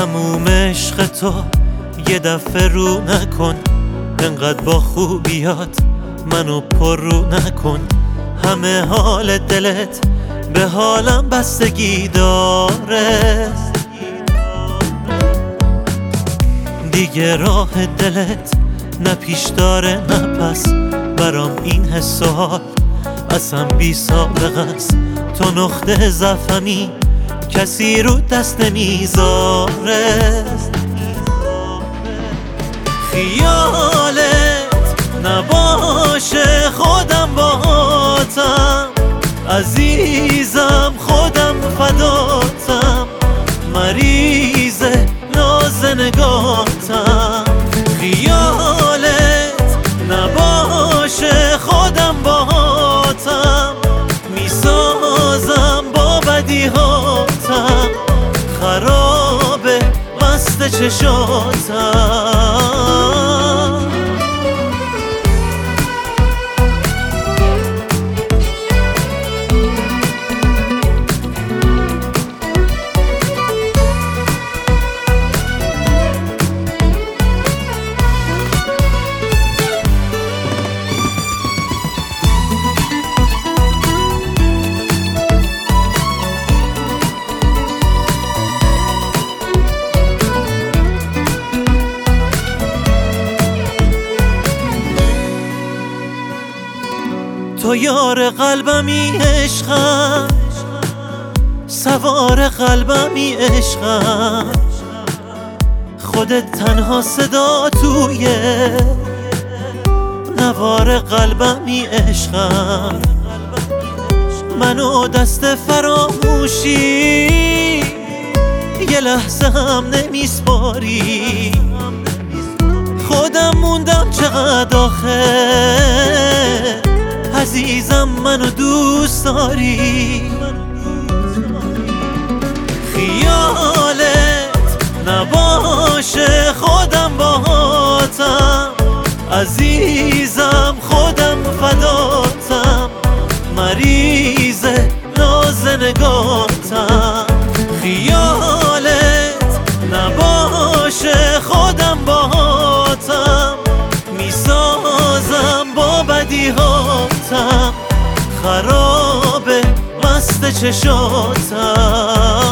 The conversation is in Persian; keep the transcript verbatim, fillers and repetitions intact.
تموم عشق تو یه دفعه رو نکن، انقدر با خوبیات منو پر رو نکن. همه حال دلت به حالم بستگی داره، دیگه راه دلت نه پیش داره نه پس. برام این حس و حال اصلا بی سابقه است. تو نقطه ضعفمی کسی رو دست نمیذاره. خیالت نباشه خودم باهاتم، عزیزم خودم فداتم، مریض ناز نگاتم. خیالت نباشه خودم باهاتم، میسازم با بدیهاتم، خرابه مست چشاتم. تو یار قلبمی عشقم، سوار قلبمی عشقم، خودت تنها صدا توی نوار قلبمی عشقم. منو دست فراموشی یه لحظه هم نمیسپاری، خودم موندم چقدر آخه عزیزم منو دوست داری. خیالت نباشه خودم باهاتم، عزیزم خودم فداتم، مریض ناز نگاتم. خیالت نباشه خودم باهاتم، میسازم با بدیهاتم، خرابه مست چشاتم.